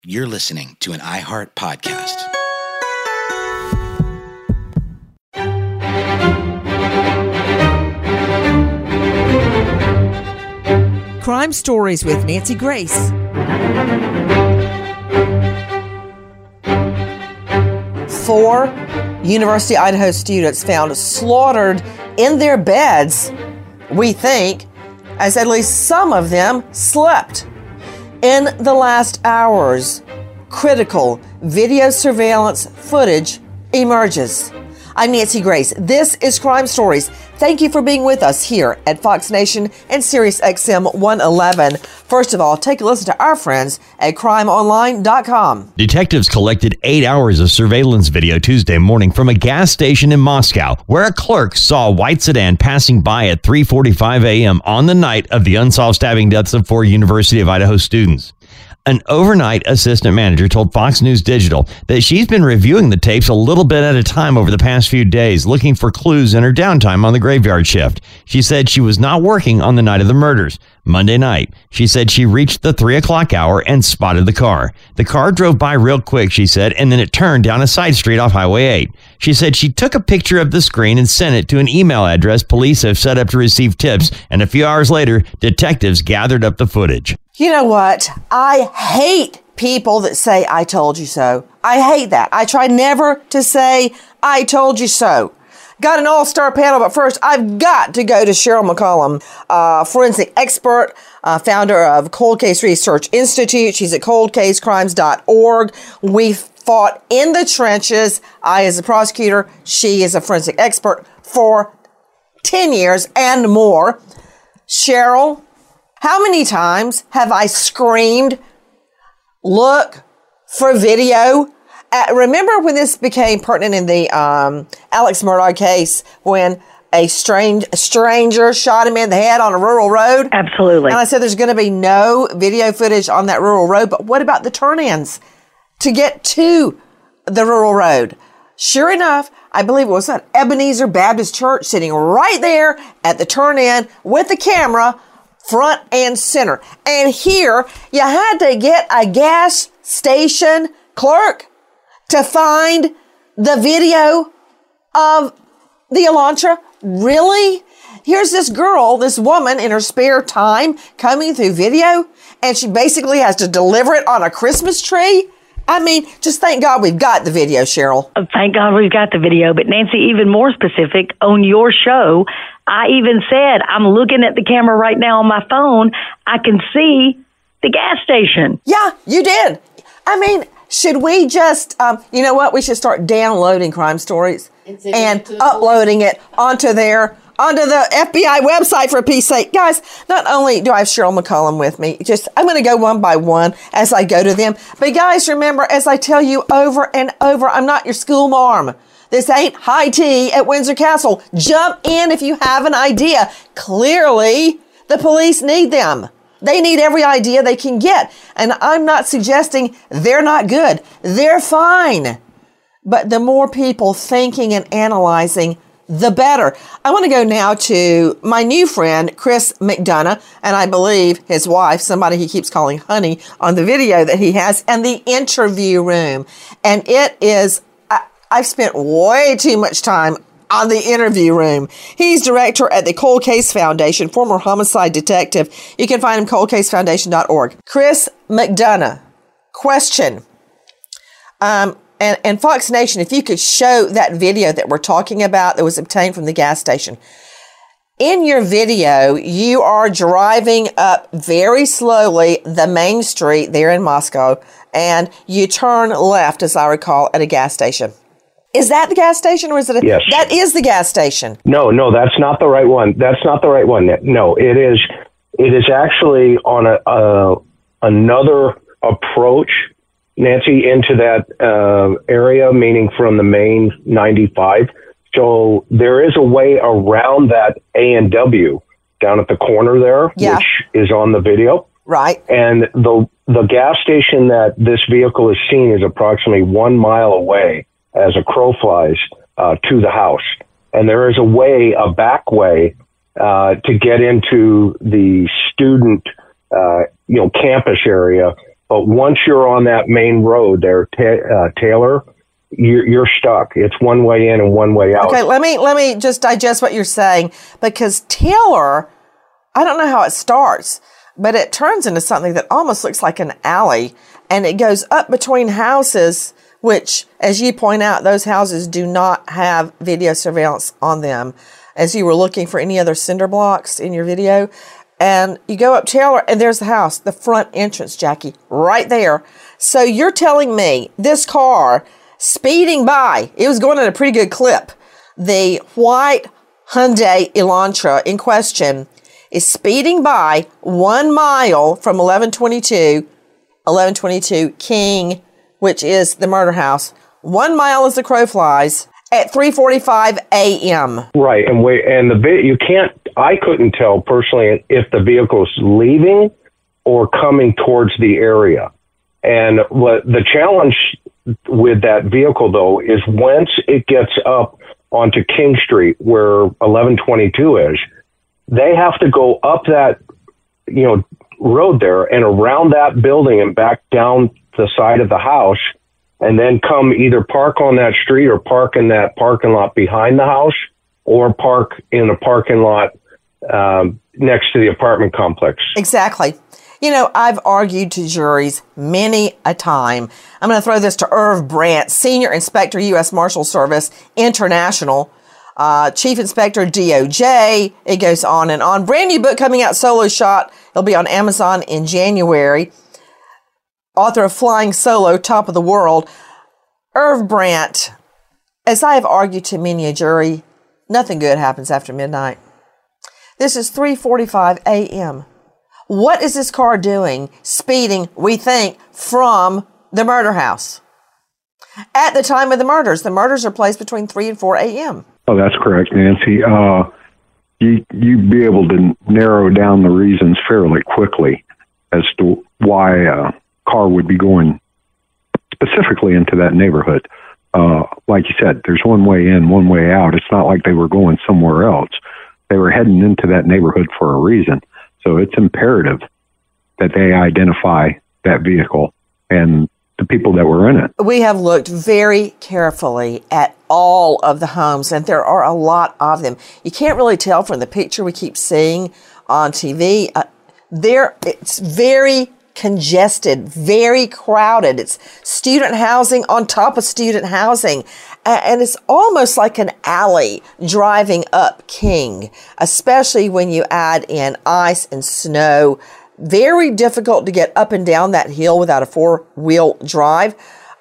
You're listening to an iHeart podcast. Crime Stories with Nancy Grace. 4 University of Idaho students found slaughtered in their beds, we think, as at least some of them slept. In the last hours, critical video surveillance footage emerges. I'm Nancy Grace. This is Crime Stories. Thank you for being with us here at Fox Nation and Sirius XM 111. First of all, take a listen to our friends at crimeonline.com. Detectives collected 8 hours of surveillance video Tuesday morning from a gas station in Moscow, where a clerk saw a white sedan passing by at 3:45 a.m. on the night of the unsolved stabbing deaths of 4 University of Idaho students. An overnight assistant manager told Fox News Digital that she's been reviewing the tapes a little bit at a time over the past few days, looking for clues in her downtime on the graveyard shift. She said she was not working on the night of the murders. Monday night, she said she reached the 3 o'clock hour and spotted the car. The car drove by real quick, she said, and then it turned down a side street off Highway 8. She said she took a picture of the screen and sent it to an email address police have set up to receive tips, and a few hours later, detectives gathered up the footage. You know what? I hate people that say, I told you so. I hate that. I try never to say, I told you so. Got an all-star panel, but first, I've got to go to Cheryl McCollum, forensic expert, founder of Cold Case Research Institute. She's at coldcasecrimes.org. We fought in the trenches. I as a prosecutor, she is a forensic expert for 10 years and more. Cheryl, how many times have I screamed, look for video? Remember when this became pertinent in the Alex Murdaugh case when a stranger shot him in the head on a rural road? Absolutely. And I said there's going to be no video footage on that rural road, but what about the turn-ins to get to the rural road? Sure enough, I believe it was at Ebenezer Baptist Church sitting right there at the turn-in with the camera front and center. And here, you had to get a gas station clerk to find the video of the Elantra? Really? Here's this girl, this woman in her spare time coming through video, and she basically has to deliver it on a Christmas tree? I mean, just thank God we've got the video, Cheryl. Thank God we've got the video. But Nancy, even more specific, on your show, I even said, I'm looking at the camera right now on my phone. I can see the gas station. Yeah, you did. I mean, should we just, you know what? We should start downloading Crime Stories and uploading it onto the FBI website, for peace sake. Guys, not only do I have Cheryl McCollum with me, I'm going to go one by one as I go to them. But guys, remember, as I tell you over and over, I'm not your school marm. This ain't high tea at Windsor Castle. Jump in if you have an idea. Clearly, the police need them. They need every idea they can get. And I'm not suggesting they're not good. They're fine. But the more people thinking and analyzing, the better. I want to go now to my new friend, Chris McDonough, and I believe his wife, somebody he keeps calling Honey, on the video that he has, and the interview room. And it is, I've spent way too much time on the interview room. He's director at the Cold Case Foundation, former homicide detective. You can find him coldcasefoundation.org. Chris McDonough, question. And Fox Nation, if you could show that video that we're talking about that was obtained from the gas station. In your video, you are driving up very slowly the main street there in Moscow, and you turn left, as I recall, at a gas station. Is that the gas station, or is it? Yes. That is the gas station. No, that's not the right one. That's not the right one. No, it is. It is actually on another approach, Nancy, into that area, meaning from the main 95. So there is a way around that A&W down at the corner there, which is on the video. Right. And the gas station that this vehicle is seen is approximately 1 mile away as a crow flies to the house. And there is a back way to get into the student, campus area But once you're on that main road there, Taylor, you're stuck. It's one way in and one way out. Okay, let me just digest what you're saying, because Taylor, I don't know how it starts, but it turns into something that almost looks like an alley, and it goes up between houses, which, as you point out, those houses do not have video surveillance on them, as you were looking for any other cinder blocks in your video. And you go up Taylor, and there's the house, the front entrance, Jackie, right there. So you're telling me this car speeding by, it was going at a pretty good clip. The white Hyundai Elantra in question is speeding by 1 mile from 1122 King, which is the murder house. 1 mile as the crow flies at 3:45 a.m. Right, and you can't. I couldn't tell personally if the vehicle's leaving or coming towards the area. And what the challenge with that vehicle, though, is once it gets up onto King Street, where 1122 is, they have to go up that, road there and around that building and back down the side of the house, and then come either park on that street or park in that parking lot behind the house, or park in a parking lot next to the apartment complex. Exactly. I've argued to juries many a time. I'm going to throw this to Irv Brandt, Senior Inspector, U.S. Marshal Service International, Chief Inspector, DOJ. It goes on and on. Brand new book coming out, Solo Shot. It'll be on Amazon in January. Author of Flying Solo, Top of the World. Irv Brandt, as I have argued to many a jury, nothing good happens after midnight. This is 3:45 a.m. What is this car doing, speeding, we think, from the murder house? At the time of the murders are placed between 3 and 4 a.m. Oh, that's correct, Nancy. You'd be able to narrow down the reasons fairly quickly as to why a car would be going specifically into that neighborhood. Like you said, there's one way in, one way out. It's not like they were going somewhere else. They were heading into that neighborhood for a reason. So it's imperative that they identify that vehicle and the people that were in it. We have looked very carefully at all of the homes, and there are a lot of them. You can't really tell from the picture we keep seeing on TV. It's very congested, very crowded. It's student housing on top of student housing. And it's almost like an alley driving up King, especially when you add in ice and snow. Very difficult to get up and down that hill without a four-wheel drive.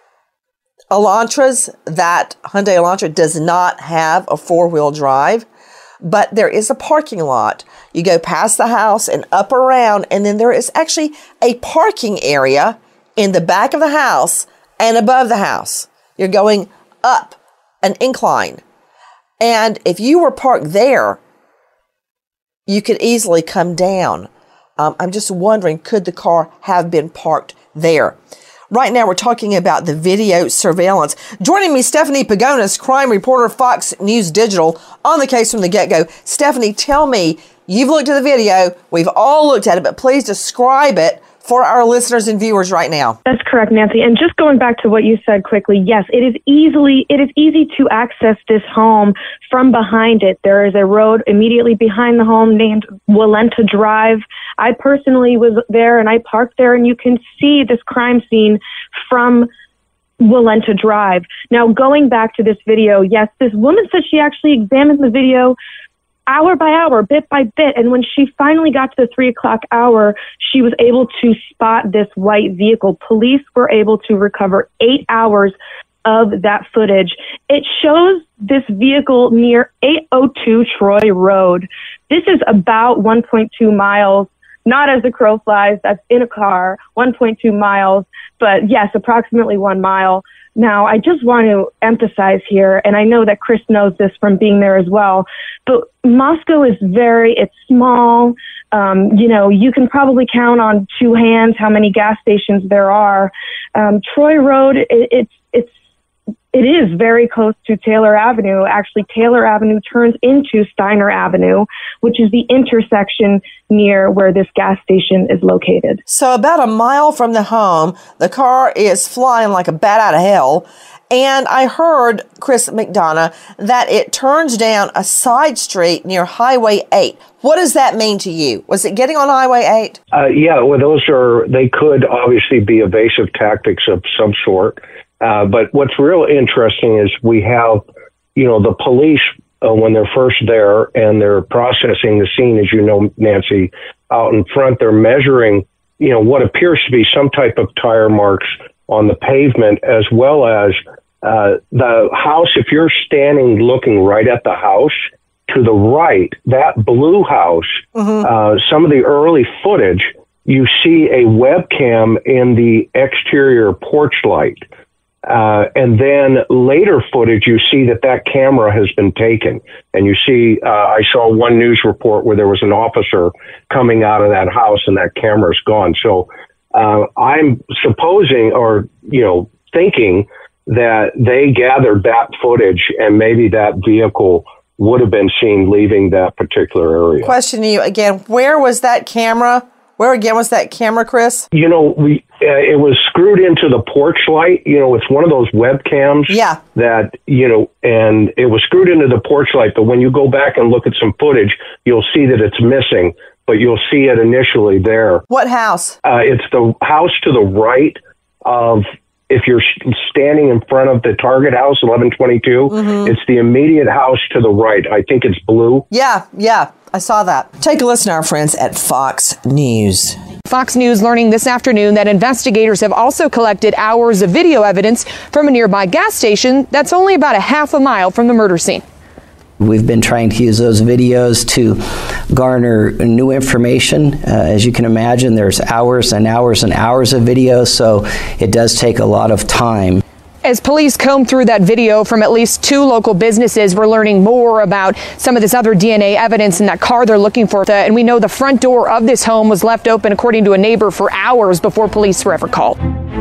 That Hyundai Elantra does not have a four-wheel drive, but there is a parking lot. You go past the house and up around, and then there is actually a parking area in the back of the house and above the house. You're going up an incline. And if you were parked there, you could easily come down. I'm just wondering, could the car have been parked there? Right now, we're talking about the video surveillance. Joining me, Stephanie Pagonis, crime reporter, Fox News Digital, on the case from the get-go. Stephanie, tell me, you've looked at the video. We've all looked at it, but please describe it for our listeners and viewers right now. That's correct, Nancy. And just going back to what you said quickly, yes, it is easy to access this home from behind it. There is a road immediately behind the home named Walenta Drive. I personally was there and I parked there, and you can see this crime scene from Walenta Drive. Now, going back to this video, yes, this woman said she actually examined the video hour by hour, bit by bit. And when she finally got to the 3 o'clock hour, she was able to spot this white vehicle. Police were able to recover 8 hours of that footage. It shows this vehicle near 802 Troy Road. This is about 1.2 miles, not as the crow flies, that's in a car, 1.2 miles, but yes, approximately 1 mile. Now, I just want to emphasize here, and I know that Chris knows this from being there as well, but Moscow is it's small. You can probably count on two hands how many gas stations there are. Troy Road, it's It is very close to Taylor Avenue. Actually, Taylor Avenue turns into Steiner Avenue, which is the intersection near where this gas station is located. So about a mile from the home, the car is flying like a bat out of hell. And I heard, Chris McDonough, that it turns down a side street near Highway 8. What does that mean to you? Was it getting on Highway 8? Yeah, well, they could obviously be evasive tactics of some sort. But what's real interesting is we have, the police, when they're first there and they're processing the scene, as you know, Nancy, out in front, they're measuring, what appears to be some type of tire marks on the pavement, as well as the house. If you're standing looking right at the house, to the right, that blue house, some of the early footage, you see a webcam in the exterior porch light. And then later footage, you see that camera has been taken. And you see, I saw one news report where there was an officer coming out of that house and that camera's gone. So I'm supposing or, thinking that they gathered that footage and maybe that vehicle would have been seen leaving that particular area. Question to you again, where was that camera? Where again was that camera, Chris? It was screwed into the porch light. It's one of those webcams. Yeah. That, and it was screwed into the porch light. But when you go back and look at some footage, you'll see that it's missing. But you'll see it initially there. What house? It's the house to the right of, if you're standing in front of the Target house, 1122, it's the immediate house to the right. I think it's blue. Yeah. I saw that. Take a listen to our friends at Fox News. Fox News learning this afternoon that investigators have also collected hours of video evidence from a nearby gas station that's only about a half a mile from the murder scene. We've been trying to use those videos to garner new information. As you can imagine, there's hours and hours and hours of video, so it does take a lot of time. As police comb through that video from at least 2 local businesses, we're learning more about some of this other DNA evidence in that car they're looking for. And we know the front door of this home was left open, according to a neighbor, for hours before police were ever called.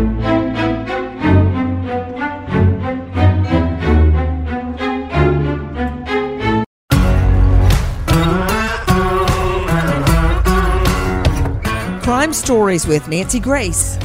Crime Stories with Nancy Grace.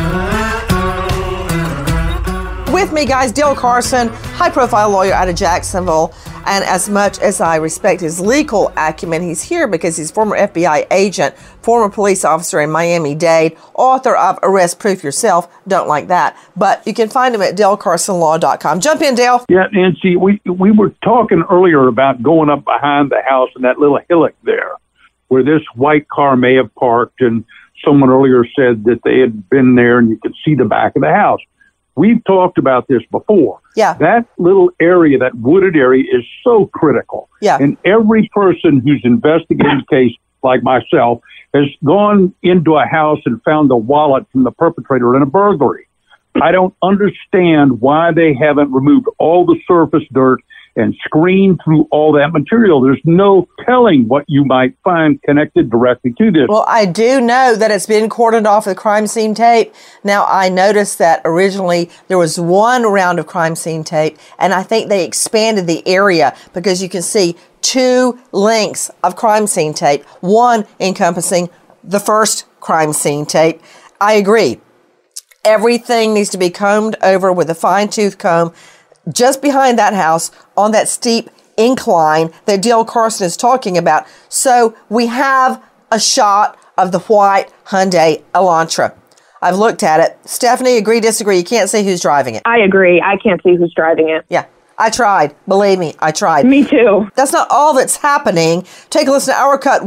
With me, guys, Dale Carson, high-profile lawyer out of Jacksonville. And as much as I respect his legal acumen, he's here because he's former FBI agent, former police officer in Miami-Dade, author of Arrest Proof Yourself. Don't like that. But you can find him at DaleCarsonLaw.com. Jump in, Dale. Yeah, Nancy, we were talking earlier about going up behind the house in that little hillock there, where this white car may have parked, and someone earlier said that they had been there and you could see the back of the house. We've talked about this before. Yeah. That little area, that wooded area, is so critical. Yeah. And every person who's investigating a case, like myself, has gone into a house and found the wallet from the perpetrator in a burglary. I don't understand why they haven't removed all the surface dirt and screened through all that material. There's no telling what you might find connected directly to this. Well, I do know that it's been cordoned off the crime scene tape. Now, I noticed that originally there was one round of crime scene tape, and I think they expanded the area because you can see 2 lengths of crime scene tape, one encompassing the first crime scene tape. I agree. Everything needs to be combed over with a fine-tooth comb just behind that house on that steep incline that Dale Carson is talking about. So we have a shot of the white Hyundai Elantra. I've looked at it. Stephanie, agree, disagree? You can't see who's driving it. I agree. I can't see who's driving it. Yeah, I tried. Believe me, I tried. Me too. That's not all that's happening. Take a listen to Our Cut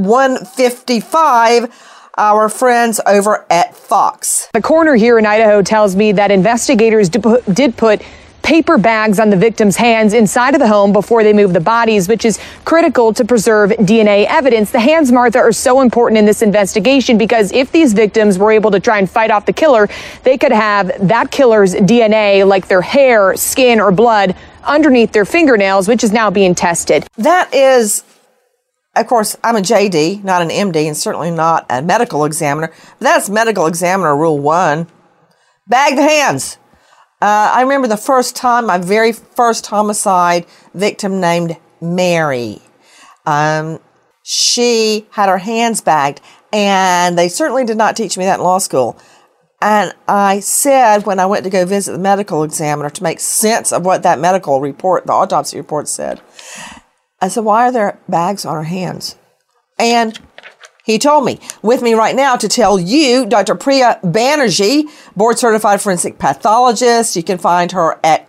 155. Our friends over at Fox. The coroner here in Idaho tells me that investigators did put paper bags on the victims' hands inside of the home before they moved the bodies, which is critical to preserve DNA evidence. The hands, Martha, are so important in this investigation because if these victims were able to try and fight off the killer, they could have that killer's DNA, like their hair, skin, or blood, underneath their fingernails, which is now being tested. That is, of course, I'm a JD, not an MD, and certainly not a medical examiner. But that's medical examiner rule 1. Bag the hands. I remember the first time, my very first homicide victim named Mary. She had her hands bagged, and they certainly did not teach me that in law school. And I said, when I went to go visit the medical examiner to make sense of what that medical report, the autopsy report said, I said, why are there bags on her hands? And he told me, with me right now to tell you, Dr. Priya Banerjee, board-certified forensic pathologist. You can find her at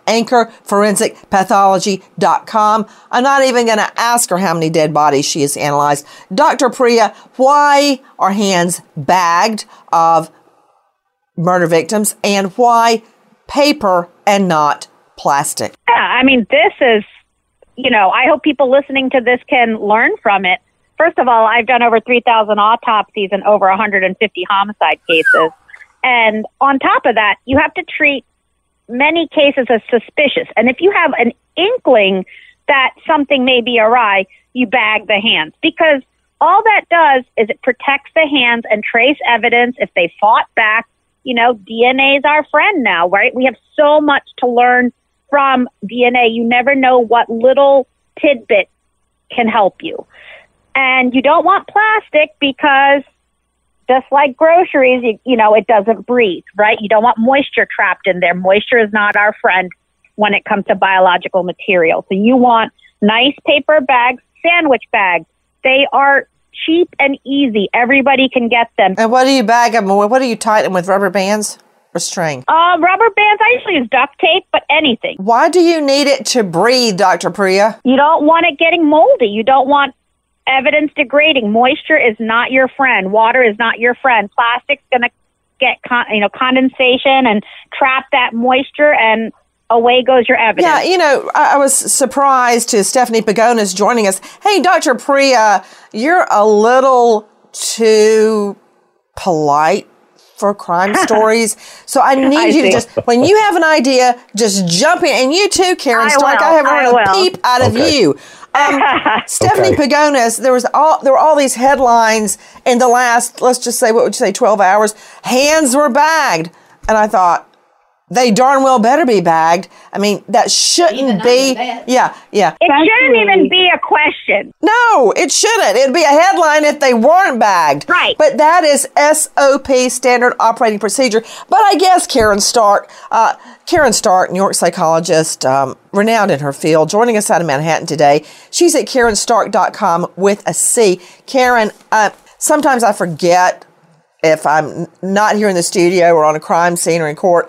anchorforensicpathology.com. I'm not even going to ask her how many dead bodies she has analyzed. Dr. Priya, why are hands bagged of murder victims, and why paper and not plastic? Yeah, I mean, this is, I hope people listening to this can learn from it. First of all, I've done over 3,000 autopsies and over 150 homicide cases. And on top of that, you have to treat many cases as suspicious. And if you have an inkling that something may be awry, you bag the hands. Because all that does is it protects the hands and trace evidence. If they fought back, DNA is our friend now, right? We have so much to learn from DNA. You never know what little tidbit can help you. And you don't want plastic because just like groceries, it doesn't breathe, right? You don't want moisture trapped in there. Moisture is not our friend when it comes to biological material. So you want nice paper bags, sandwich bags. They are cheap and easy. Everybody can get them. And what do you bag them? What do you tie them with, rubber bands or string? Rubber bands. I usually use duct tape, but anything. Why do you need it to breathe, Dr. Priya? You don't want it getting moldy. You don't want evidence degrading. Moisture is not your friend. Water is not your friend. Plastic's going to get condensation and trap that moisture, and away goes your evidence. Yeah, I was surprised to Stephanie Pagonis joining us. Hey, Dr. Priya, you're a little too polite for crime stories. So I need you to just, when you have an idea, just jump in. And you too, Karen Stark. I haven't heard a peep out of you. Stephanie Pagonis, there were all these headlines in the last, let's just say, 12 hours. Hands were bagged. And I thought, they darn well better be bagged. I mean, that shouldn't be. Yeah. It shouldn't even be a question. No, it shouldn't. It'd be a headline if they weren't bagged. Right. But that is SOP, standard operating procedure. But I guess Karen Stark, New York psychologist, renowned in her field, joining us out of Manhattan today. She's at KarenStark.com with a C. Karen, sometimes I forget if I'm not here in the studio or on a crime scene or in court.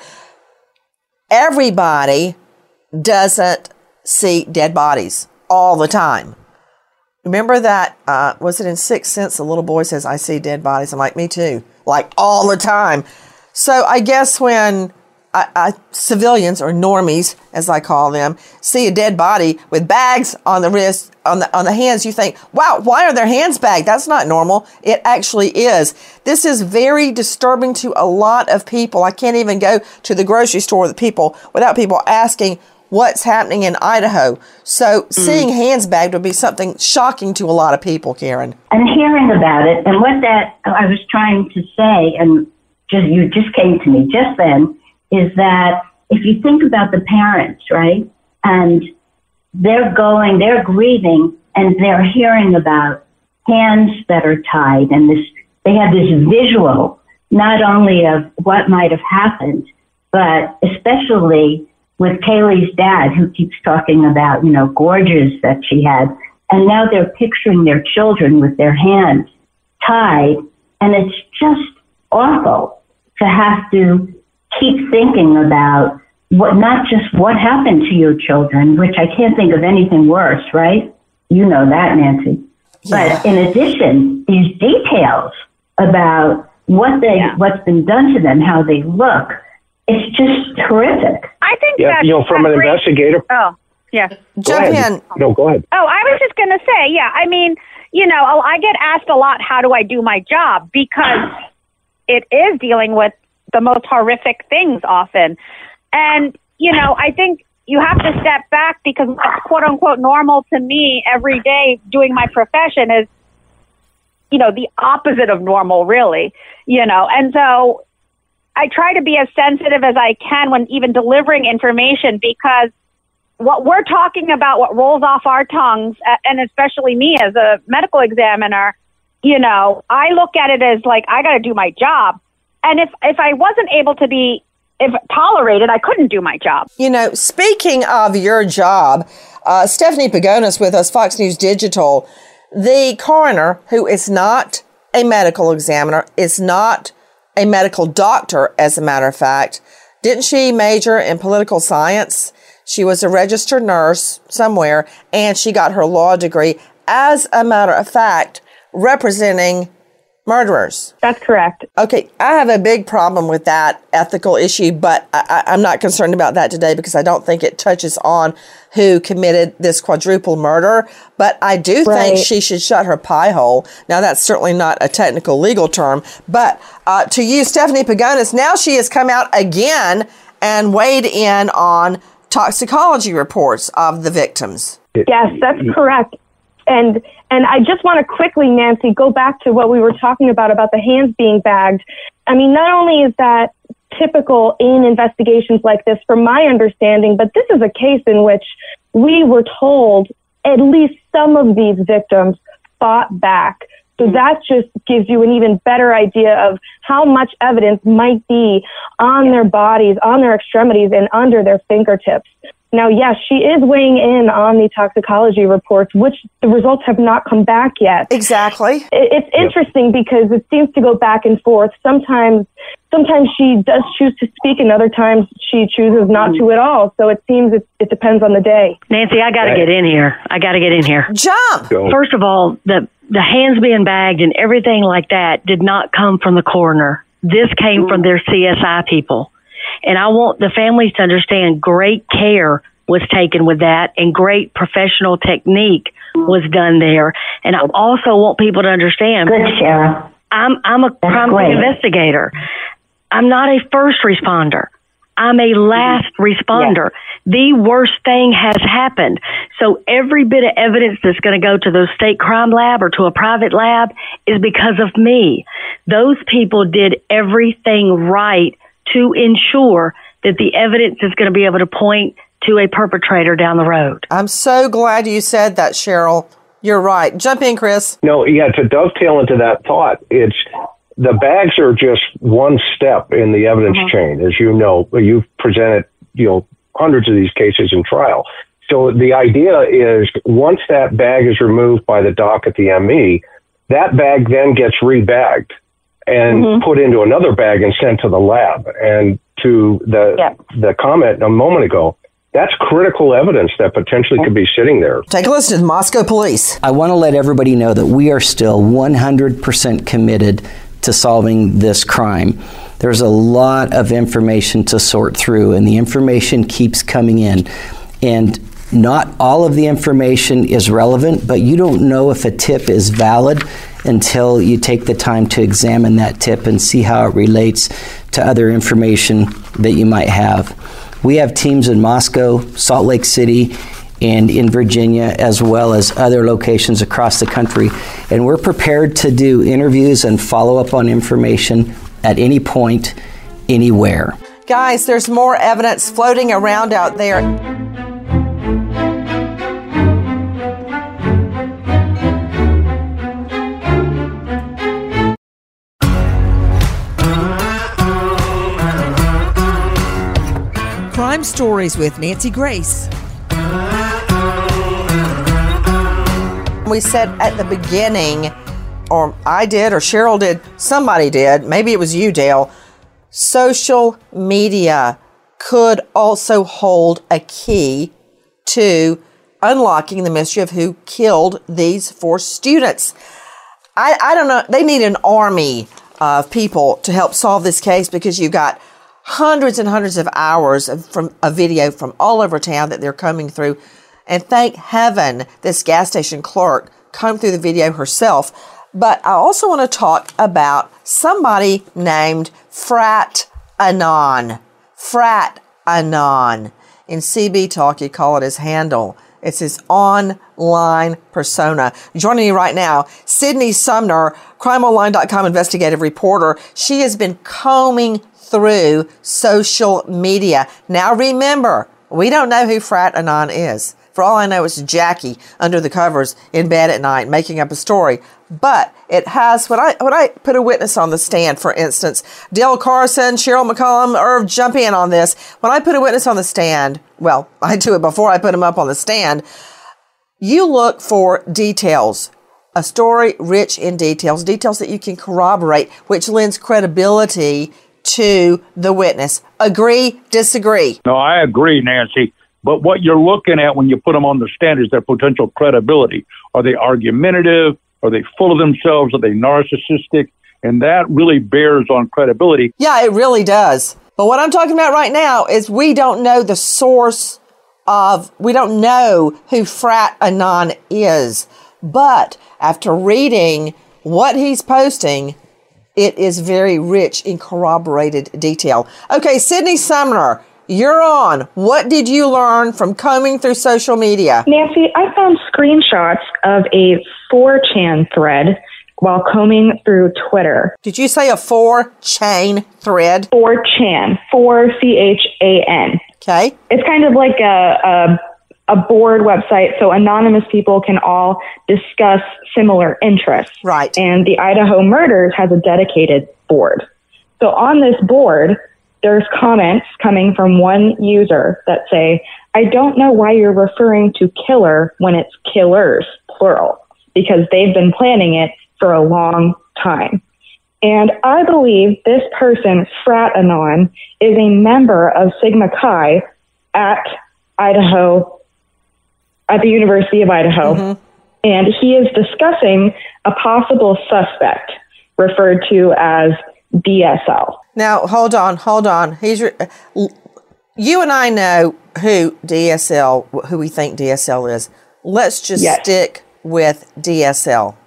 Everybody doesn't see dead bodies all the time. Remember that, was it in Sixth Sense, the little boy says, I see dead bodies. I'm like, me too. Like all the time. So I guess when civilians, or normies, as I call them, see a dead body with bags on the wrist, on the hands, you think, wow, why are their hands bagged? That's not normal. It actually is. This is very disturbing to a lot of people. I can't even go to the grocery store with people without people asking what's happening in Idaho. So seeing hands bagged would be something shocking to a lot of people, Karen. And hearing about it, and what that I was trying to say, and you just came to me just then, is that if you think about the parents, right, and they're grieving, and they're hearing about hands that are tied, and they have this visual, not only of what might have happened, but especially with Kaylee's dad, who keeps talking about, gorges that she had, and now they're picturing their children with their hands tied, and it's just awful to have to keep thinking about not just what happened to your children, which I can't think of anything worse, right? You know that, Nancy. Yeah. But in addition, these details about what's been done to them, how they look, it's just horrific. I think from an investigator. Oh, yeah. Jump in. No, go ahead. Oh, I was just going to say, yeah. I mean, I get asked a lot, how do I do my job? Because it is dealing with the most horrific things often. And, I think you have to step back, because what's quote unquote normal to me every day doing my profession is, the opposite of normal, really, and so I try to be as sensitive as I can when even delivering information, because what we're talking about, what rolls off our tongues, and especially me as a medical examiner, you know, I look at it as like, I got to do my job. And if I wasn't able to be tolerated, I couldn't do my job. You know, speaking of your job, Stephanie Pagonis with us, Fox News Digital, the coroner, who is not a medical examiner, is not a medical doctor, as a matter of fact. Didn't she major in political science? She was a registered nurse somewhere, and she got her law degree, as a matter of fact, representing murderers. That's correct. Okay, I have a big problem with that ethical issue, but I'm not concerned about that today because I don't think it touches on who committed this quadruple murder. But I do think she should shut her pie hole. Now, that's certainly not a technical legal term, but to use Stephanie Pagonis, now she has come out again and weighed in on toxicology reports of the victims. Yes, that's correct. And I just want to quickly, Nancy, go back to what we were talking about the hands being bagged. I mean, not only is that typical in investigations like this, from my understanding, but this is a case in which we were told at least some of these victims fought back. So that just gives you an even better idea of how much evidence might be on their bodies, on their extremities, and under their fingertips. Now, yes, she is weighing in on the toxicology reports, which the results have not come back yet. Exactly. It's interesting because it seems to go back and forth. Sometimes she does choose to speak, and other times she chooses not to at all. So it seems it depends on the day. Nancy, I got to get in here. Jump! First of all, the hands being bagged and everything like that did not come from the coroner. This came from their CSI people. And I want the families to understand great care was taken with that and great professional technique was done there. And I also want people to understand. Good, Shara. I'm a crime scene investigator. I'm not a first responder. I'm a last responder. Yeah. The worst thing has happened. So every bit of evidence that's going to go to the state crime lab or to a private lab is because of me. Those people did everything right to ensure that the evidence is going to be able to point to a perpetrator down the road. I'm so glad you said that, Cheryl. You're right. Jump in, Chris. No, yeah, to dovetail into that thought, it's the bags are just one step in the evidence chain. As you know, you've presented, hundreds of these cases in trial. So the idea is once that bag is removed by the doc at the ME, that bag then gets rebagged and put into another bag and sent to the lab. And to the comment a moment ago, that's critical evidence that potentially could be sitting there. Take a listen to the Moscow police. I want to let everybody know that we are still 100% committed to solving this crime. There's a lot of information to sort through, and the information keeps coming in. And not all of the information is relevant, but you don't know if a tip is valid until you take the time to examine that tip and see how it relates to other information that you might have. We have teams in Moscow, Salt Lake City, and in Virginia, as well as other locations across the country. And we're prepared to do interviews and follow up on information at any point, anywhere. Guys, there's more evidence floating around out there. Crime Stories with Nancy Grace. We said at the beginning, or I did, or Cheryl did, somebody did, maybe it was you, Dale, social media could also hold a key to unlocking the mystery of who killed these 4 students. I don't know, they need an army of people to help solve this case because you've got hundreds and hundreds of hours of video from all over town that they're combing through. And thank heaven this gas station clerk combed through the video herself. But I also want to talk about somebody named Frat Anon. Frat Anon. In CB Talk, you call it his handle. It's his online persona. Joining me right now, Sydney Sumner, crimeonline.com investigative reporter. She has been combing through social media. Now remember, we don't know who Frat Anon is. For all I know, it's Jackie under the covers in bed at night making up a story. But it has, when I put a witness on the stand, for instance, Dale Carson, Cheryl McCollum, Irv, jump in on this. When I put a witness on the stand, well, I do it before I put him up on the stand, you look for details. A story rich in details that you can corroborate, which lends credibility to the witness. Agree, disagree? No, I agree, Nancy. But what you're looking at when you put them on the stand is their potential credibility. Are they argumentative? Are they full of themselves? Are they narcissistic? And that really bears on credibility. Yeah, it really does. But what I'm talking about right now is we don't know the source of, we don't know who Frat Anon is. But after reading what he's posting, it is very rich in corroborated detail. Okay, Sydney Sumner, you're on. What did you learn from combing through social media? Nancy, I found screenshots of a 4chan thread while combing through Twitter. Did you say a 4chan thread? 4chan, 4CHAN. Okay. It's kind of like a board website, so anonymous people can all discuss similar interests. Right. And the Idaho Murders has a dedicated board. So on this board, there's comments coming from one user that say, I don't know why you're referring to killer when it's killers, plural, because they've been planning it for a long time. And I believe this person, Frat Anon, is a member of Sigma Chi at Idaho, at the University of Idaho. Mm-hmm. And he is discussing a possible suspect referred to as DSL. Now, hold on. You and I know who we think DSL is. Let's just stick with DSL.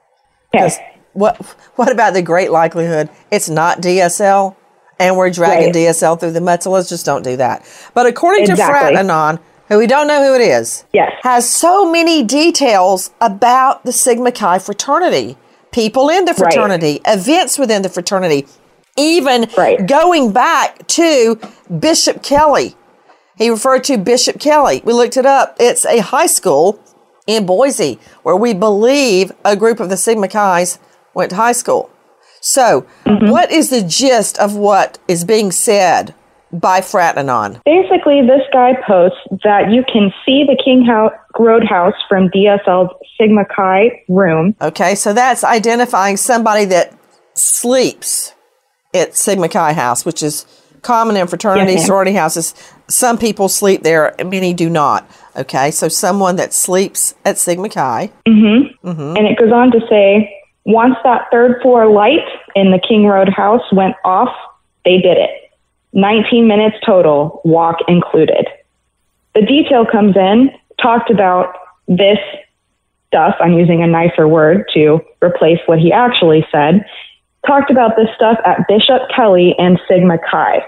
Okay. What about the great likelihood it's not DSL and we're dragging DSL through the mud? So let's just don't do that. But according to Frat Anon, who we don't know who it is, has so many details about the Sigma Chi fraternity, people in the fraternity, events within the fraternity, even going back to Bishop Kelly. He referred to Bishop Kelly. We looked it up. It's a high school in Boise where we believe a group of the Sigma Chi's went to high school. So what is the gist of what is being said by Frat Anon? Basically, this guy posts that you can see the King Roadhouse from DSL's Sigma Chi room. Okay, so that's identifying somebody that sleeps at Sigma Chi house, which is common in fraternity, sorority houses. Some people sleep there, many do not. Okay, so someone that sleeps at Sigma Chi. And it goes on to say, once that third floor light in the King Roadhouse went off, they did it. 19 minutes total, walk included. The detail comes in, talked about this stuff, I'm using a nicer word to replace what he actually said, talked about this stuff at Bishop Kelly and Sigma Chi.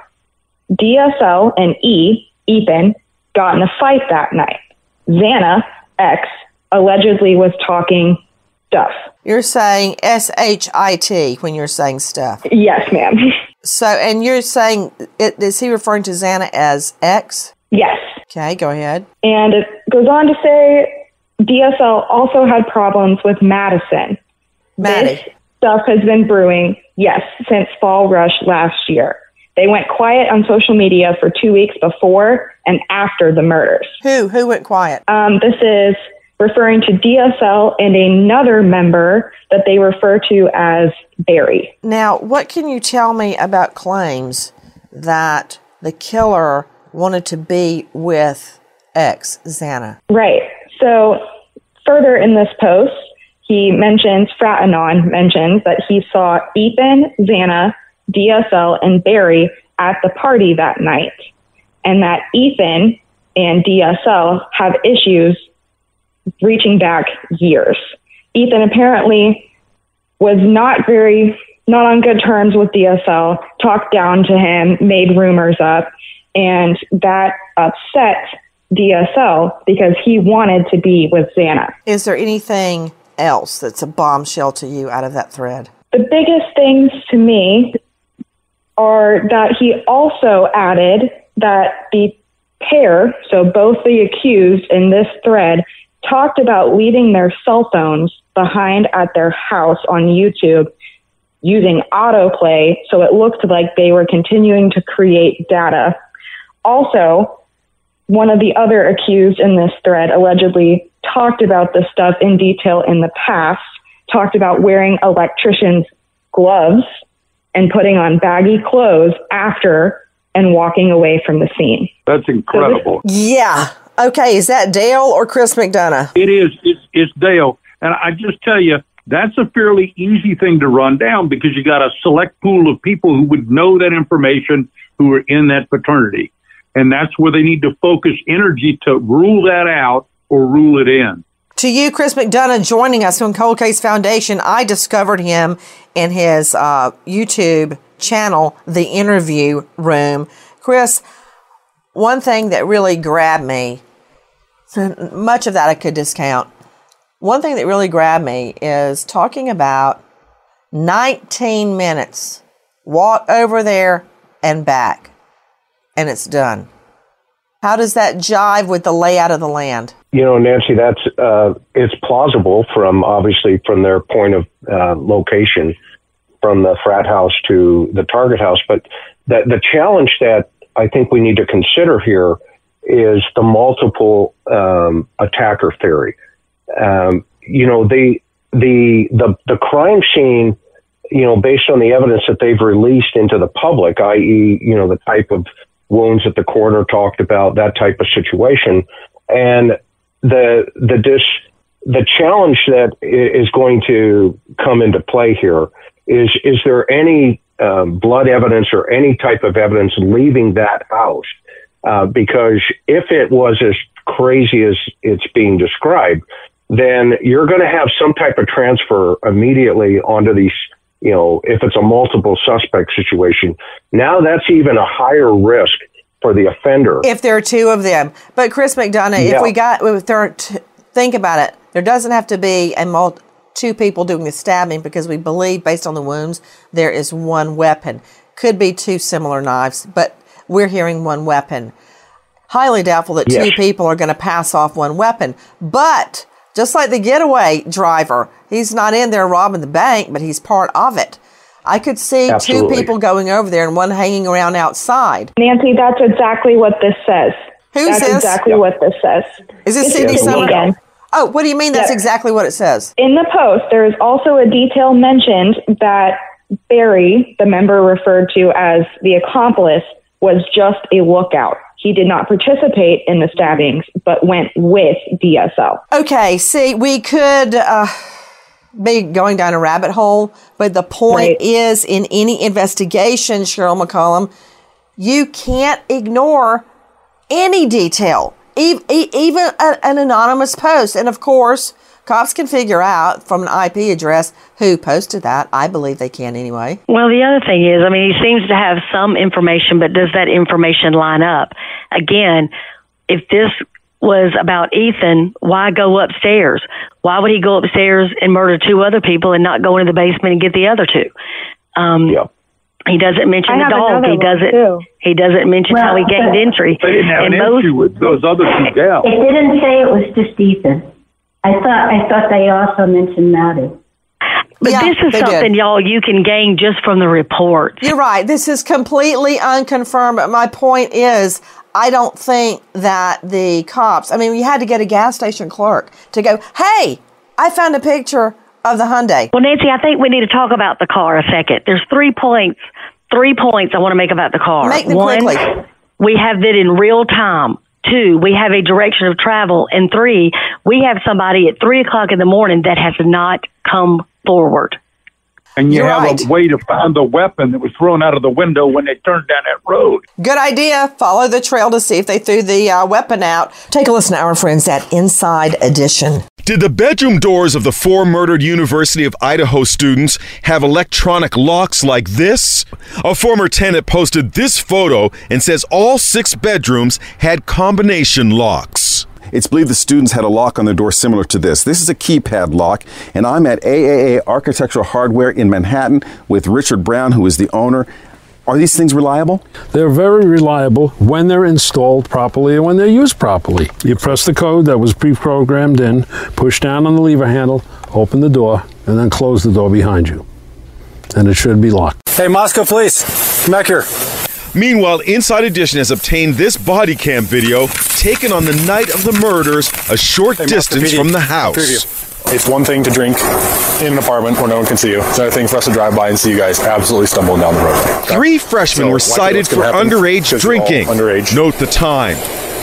DSL and Ethan, got in a fight that night. Xana, X, allegedly was talking stuff. You're saying SHIT when you're saying stuff? Yes, ma'am. So, and you're saying, is he referring to Xana as X? Yes. Okay, go ahead. And it goes on to say DSL also had problems with Madison. Maddie. This stuff has been brewing, since Fall Rush last year. They went quiet on social media for 2 weeks before and after the murders. Who went quiet? This is referring to DSL and another member that they refer to as Barry. Now, what can you tell me about claims that the killer wanted to be with Xana? Right. So further in this post, Frat Anon mentions that he saw Ethan, Xana, DSL, and Barry at the party that night, and that Ethan and DSL have issues reaching back years. Ethan apparently was not on good terms with DSL, talked down to him, made rumors up, and that upset DSL because he wanted to be with Xana. Is there anything else that's a bombshell to you out of that thread? The biggest things to me are that he also added that the pair, so both the accused in this thread, talked about leaving their cell phones behind at their house on YouTube using autoplay, so it looked like they were continuing to create data. Also, one of the other accused in this thread allegedly talked about this stuff in detail in the past, talked about wearing electrician's gloves and putting on baggy clothes after and walking away from the scene. That's incredible. Yeah. Okay, is that Dale or Chris McDonough? It is. It's Dale. And I just tell you, that's a fairly easy thing to run down because you got a select pool of people who would know that information who are in that fraternity. And that's where they need to focus energy to rule that out or rule it in. To you, Chris McDonough, joining us from Cold Case Foundation. I discovered him in his YouTube channel, The Interview Room. Chris, one thing that really grabbed me, much of that I could discount. One thing that really grabbed me is talking about 19 minutes, walk over there and back, and it's done. How does that jive with the layout of the land? You know, Nancy, that's it's plausible from their point of location, from the frat house to the target house. But the challenge that I think we need to consider here is the multiple attacker theory. You know, the crime scene, you know, based on the evidence that they've released into the public, i.e., you know, the type of wounds that the coroner talked about, that type of situation, and the challenge that is going to come into play here is there any blood evidence or any type of evidence leaving that house? Because if it was as crazy as it's being described, then you're going to have some type of transfer immediately onto these, you know, if it's a multiple suspect situation. Now that's even a higher risk for the offender. If there are two of them. But Chris McDonough, think about it, there doesn't have to be two people doing the stabbing because we believe, based on the wounds, there is one weapon. Could be two similar knives, but we're hearing one weapon. Highly doubtful that two people are going to pass off one weapon. But just like the getaway driver, he's not in there robbing the bank, but he's part of it. I could see two people going over there and one hanging around outside. Nancy, that's exactly what this says. That's exactly what this says. Is this Cindy Summer? Oh, what do you mean that's exactly what it says? In the post, there is also a detail mentioned that Barry, the member referred to as the accomplice, was just a lookout. He did not participate in the stabbings, but went with DSL. Okay, see, we could be going down a rabbit hole, but the point is, in any investigation, Cheryl McCollum, you can't ignore any detail, even an anonymous post. And of course, cops can figure out from an IP address who posted that. I believe they can anyway. Well, the other thing is, I mean, he seems to have some information, but does that information line up? Again, if this was about Ethan, why go upstairs? Why would he go upstairs and murder two other people and not go into the basement and get the other two? He doesn't mention the dog. He doesn't mention how he gained entry. They didn't have an issue with those other two gals. It didn't say it was just Ethan. I thought they also mentioned Maddie. But this is something, y'all, you can gain just from the reports. You're right. This is completely unconfirmed. But my point is, I don't think that the cops, I mean, we had to get a gas station clerk to go, hey, I found a picture of the Hyundai. Well, Nancy, I think we need to talk about the car a second. There's 3 points I want to make about the car. Make them One, quickly. we have it in real time. 2, we have a direction of travel. And 3, we have somebody at 3 o'clock in the morning that has not come forward. and you You're have right. a way to find the weapon that was thrown out of the window when they turned down that road. Good idea. Follow the trail to see if they threw the weapon out. Take a listen to our friends at Inside Edition. Did the bedroom doors of the 4 murdered University of Idaho students have electronic locks like this? A former tenant posted this photo and says all 6 bedrooms had combination locks. It's believed the students had a lock on their door similar to this. This is a keypad lock, and I'm at AAA Architectural Hardware in Manhattan with Richard Brown, who is the owner. Are these things reliable? They're very reliable when they're installed properly and when they're used properly. You press the code that was pre-programmed in, push down on the lever handle, open the door, and then close the door behind you. And it should be locked. Hey, Moscow Police, come back here. Meanwhile, Inside Edition has obtained this body cam video taken on the night of the murders, a short distance from the house. It's one thing to drink in an apartment where no one can see you. It's another thing for us to drive by and see you guys absolutely stumbling down the road. 3 freshmen were cited for underage drinking. Note the time,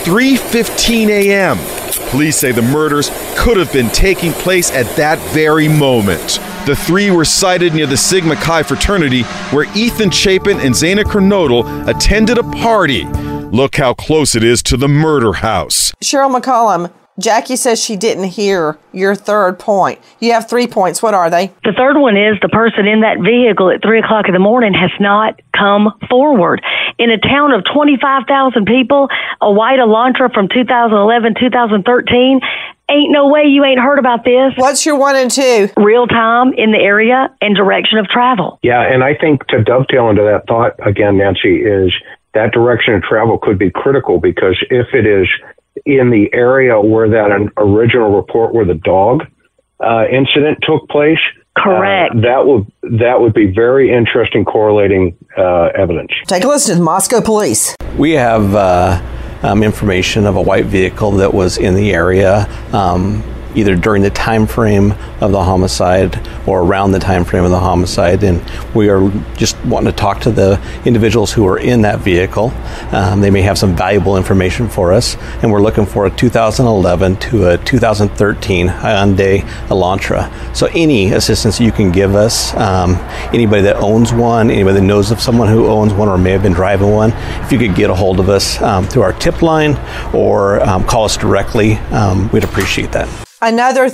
3:15 a.m. Police say the murders could have been taking place at that very moment. The 3 were cited near the Sigma Chi fraternity where Ethan Chapin and Zaina Kernodle attended a party. Look how close it is to the murder house. Cheryl McCollum, Jackie says she didn't hear your third point. You have 3 points. What are they? The third one is the person in that vehicle at 3 o'clock in the morning has not come forward. In a town of 25,000 people, a white Elantra from 2011, 2013, ain't no way you ain't heard about this. What's your 1 and 2? Real time in the area and direction of travel. Yeah, and I think to dovetail into that thought again, Nancy, is that direction of travel could be critical because if it is in the area where that original report where the dog incident took place, correct. That would be very interesting correlating evidence. Take a listen to the Moscow Police. We have information of a white vehicle that was in the area either during the time frame of the homicide or around the time frame of the homicide, and we are just wanting to talk to the individuals who are in that vehicle. They may have some valuable information for us, and we're looking for a 2011 to a 2013 Hyundai Elantra. So any assistance you can give us, anybody that owns one, anybody that knows of someone who owns one or may have been driving one, if you could get a hold of us through our tip line or call us directly, we'd appreciate that. Another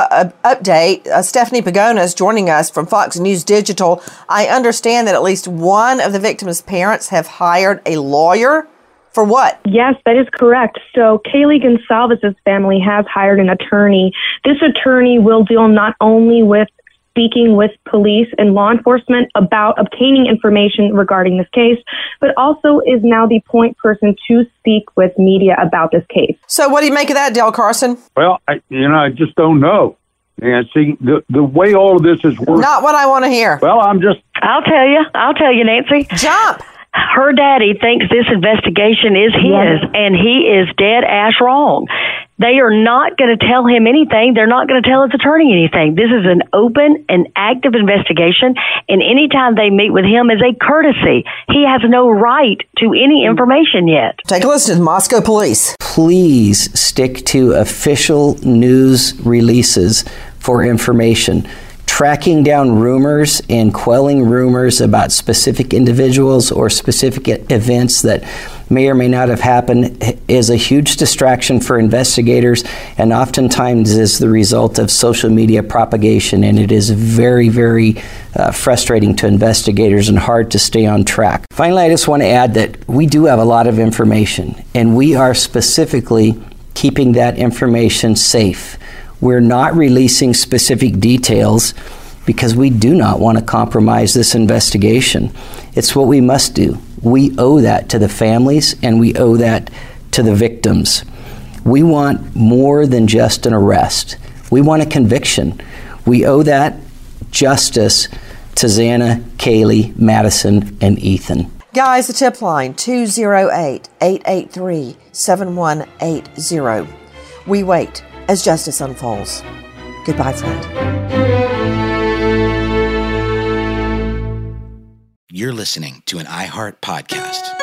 update, Stephanie Pagona is joining us from Fox News Digital. I understand that at least one of the victims' parents have hired a lawyer. For what? Yes, that is correct. So Kaylee Gonsalves' family has hired an attorney. This attorney will deal not only with speaking with police and law enforcement about obtaining information regarding this case, but also is now the point person to speak with media about this case. So what do you make of that, Dale Carson? Well, I just don't know. And see, the way all of this is working. Not what I want to hear. Well, I'll tell you, Nancy. Jump. Her daddy thinks this investigation is his, and he is dead ass wrong. They are not going to tell him anything. They're not going to tell his attorney anything. This is an open and active investigation, and anytime they meet with him is a courtesy. He has no right to any information yet. Take a listen to the Moscow Police. Please stick to official news releases for information. Tracking down rumors and quelling rumors about specific individuals or specific events that may or may not have happened is a huge distraction for investigators and oftentimes is the result of social media propagation, and it is very, very frustrating to investigators and hard to stay on track. Finally, I just want to add that we do have a lot of information, and we are specifically keeping that information safe. We're not releasing specific details because we do not want to compromise this investigation. It's what we must do. We owe that to the families and we owe that to the victims. We want more than just an arrest. We want a conviction. We owe that justice to Xana, Kaylee, Madison, and Ethan. Guys, the tip line, 208-883-7180. We wait as justice unfolds. Goodbye, friend. You're listening to an iHeart podcast.